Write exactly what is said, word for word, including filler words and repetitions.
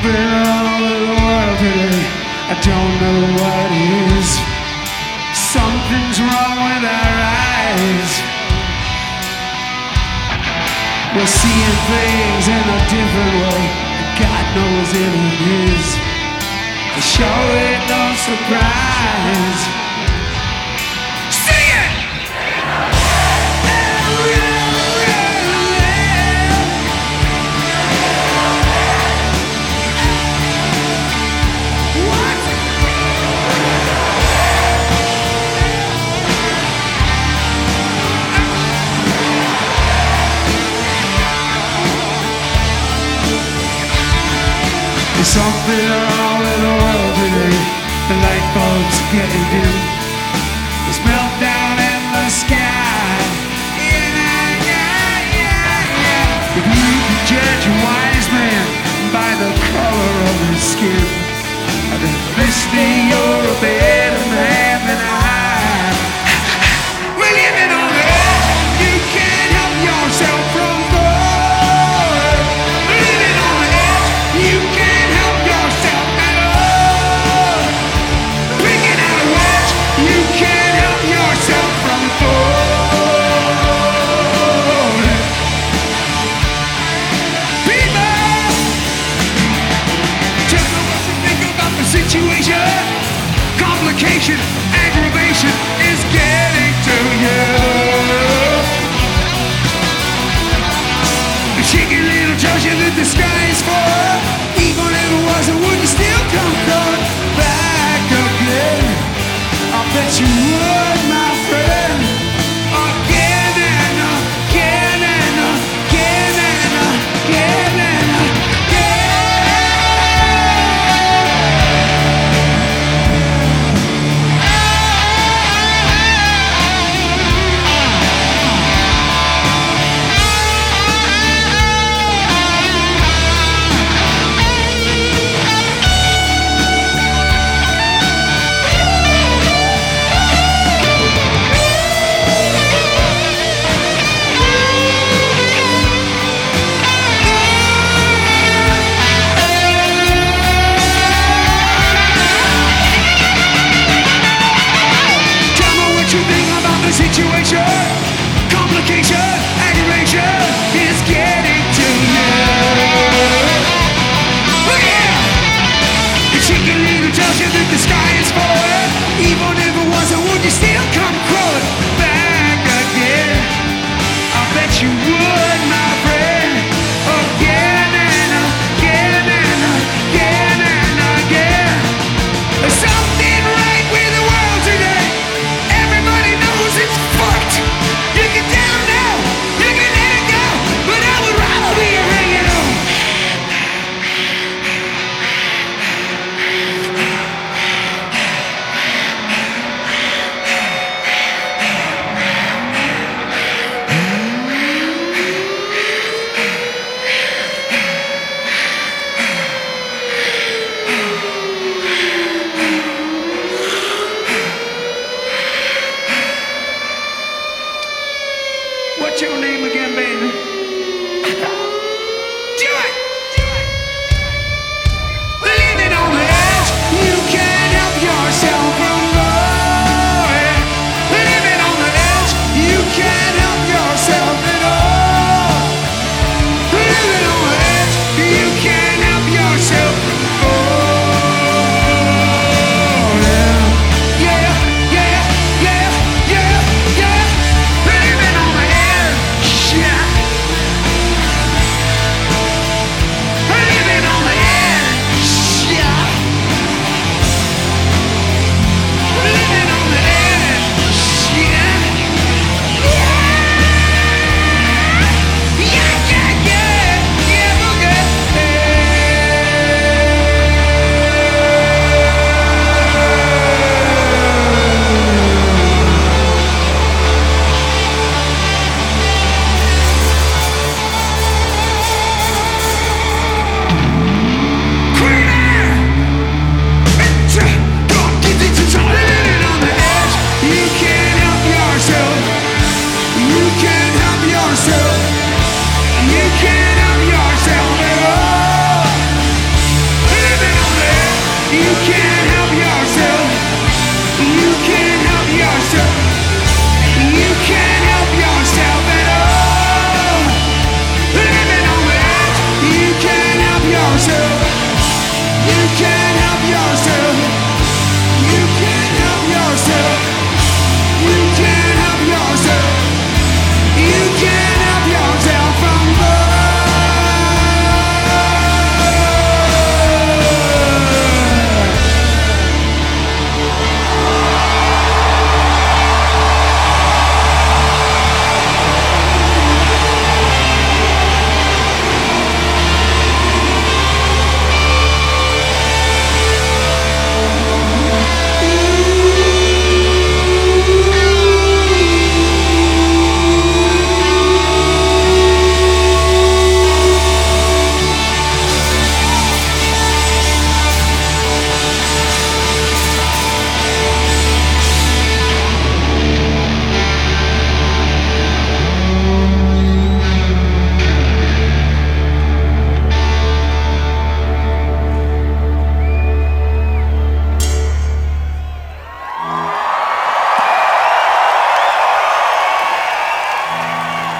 something wrong with the world today. I don't know what it is. Something's wrong with our eyes. We're seeing things in a different way. God knows it is. Sure it no surprise. Sing it! What? There's something wrong with the world today. The light bulbs getting dim. There's meltdown in the sky. Yeah, yeah, yeah, yeah. If you can judge a wise man by the color of his skin, then listening, you're a better man than I. We're living on the edge. You can't help yourself from falling. We're living on the edge. You can't help yourself at all. Picking out a wedge. You can't help yourself from falling. People, tell me what you think about the situation. Complication, aggravation is getting to you. The cheeky little Joshua that the sky is for. Even if it wasn't, would you still come crawling back again? I bet you would.